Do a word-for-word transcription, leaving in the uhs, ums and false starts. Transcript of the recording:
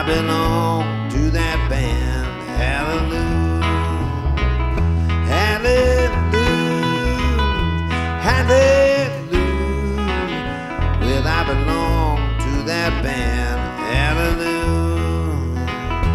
I belong to that band. Hallelujah, hallelujah, hallelujah. Well, I belong to that band.